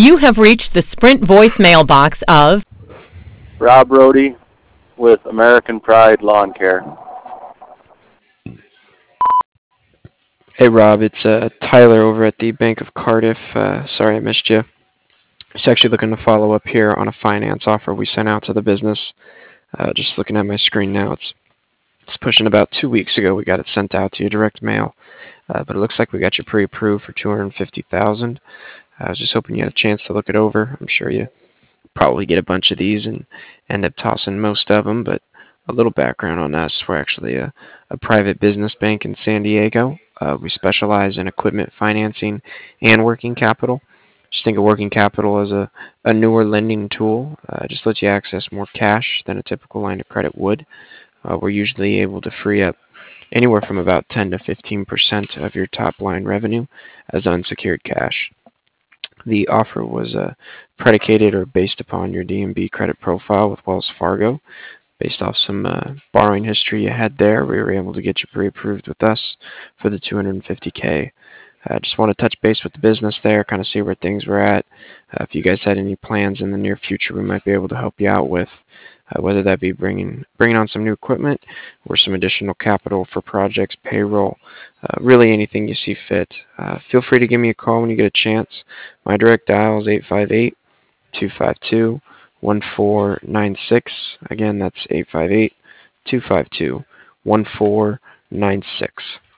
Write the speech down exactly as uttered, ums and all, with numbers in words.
You have reached the Sprint voicemail box of Rob Rohde with American Pride Lawn Care. Hey Rob, it's uh, Tyler over at the Bank of Cardiff. Uh, sorry I missed you. Just actually looking to follow up here on a finance offer we sent out to the business. Uh, just looking at my screen now, it's it's pushing about two weeks ago. We got it sent out to you direct mail, uh, but it looks like we got you pre-approved for two hundred fifty thousand. I was just hoping you had a chance to look it over. I'm sure you probably get a bunch of these and end up tossing most of them, but a little background on us. We're actually a, a private business bank in San Diego. Uh, we specialize in equipment financing and working capital. Just think of working capital as a, a newer lending tool. Uh, just lets you access more cash than a typical line of credit would. Uh, we're usually able to free up anywhere from about ten to fifteen percent of your top line revenue as unsecured cash. The offer was uh, predicated or based upon your D and B credit profile with Wells Fargo. Based off some uh, borrowing history you had there, we were able to get you pre-approved with us for the two hundred fifty K. I uh, just want to touch base with the business there, kind of see where things were at. Uh, if you guys had any plans in the near future, we might be able to help you out with, uh, whether that be bringing bringing on some new equipment or some additional capital for projects, payroll, uh, really anything you see fit. Uh, feel free to give me a call when you get a chance. My direct dial is eight five eight, two five two, one four nine six. Again, that's eight five eight, two five two, one four nine six.